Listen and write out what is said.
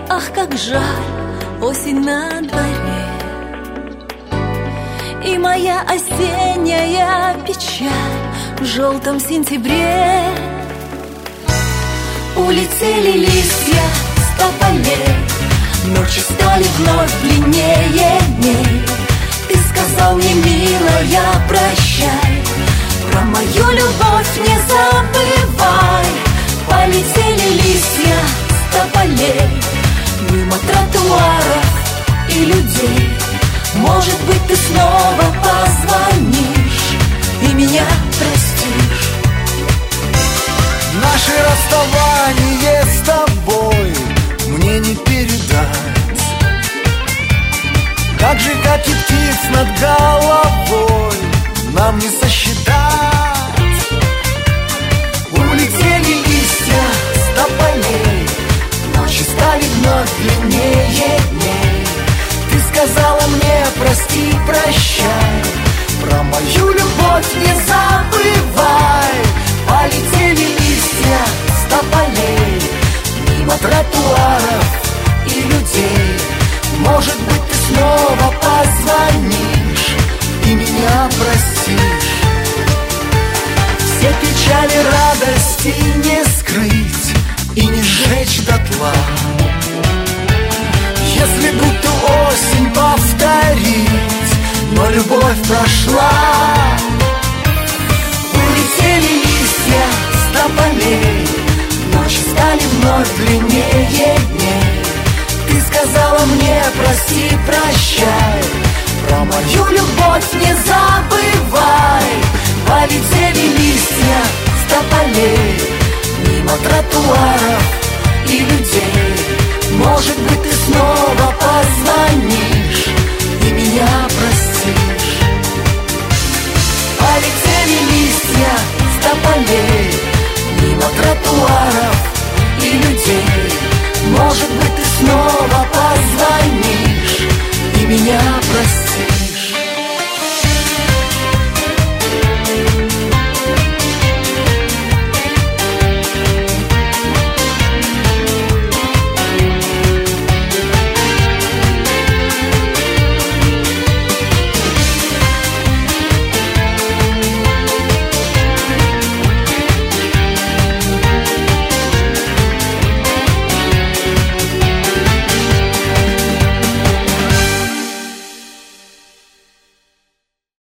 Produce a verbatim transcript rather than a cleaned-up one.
Ах, как жаль, осень на дворе, и моя осенняя печаль в желтом сентябре. Улетели листья с тополей, ночи стали вновь длиннее дней. Ты сказал мне, милая, прощай, про мою любовь не забывай. Полетели листья с тополей мимо тротуаров и людей. Может быть, ты снова позвонишь и меня простишь. Наше расставание с тобой мне не передать. Так же, как и птиц над головой, нам не сосчитать. Улетели листья с тополей, ночи стали вновь длиннее дней. Ты сказала мне, прости, прощай, про мою любовь не забывай. Полетели листья с тополей мимо тротуаров и людей. Может быть, ты снова позвонишь и меня простишь. Все печали, радости не скрыть и не сжечь дотла. Если будто осень повторить, но любовь прошла. Улетели листья с тополей, ночи стали вновь длиннее дней. Ты сказала мне, прости, прощай, про мою любовь не забывай. Полетели листья с тополей мимо тротуаров и людей. Может быть,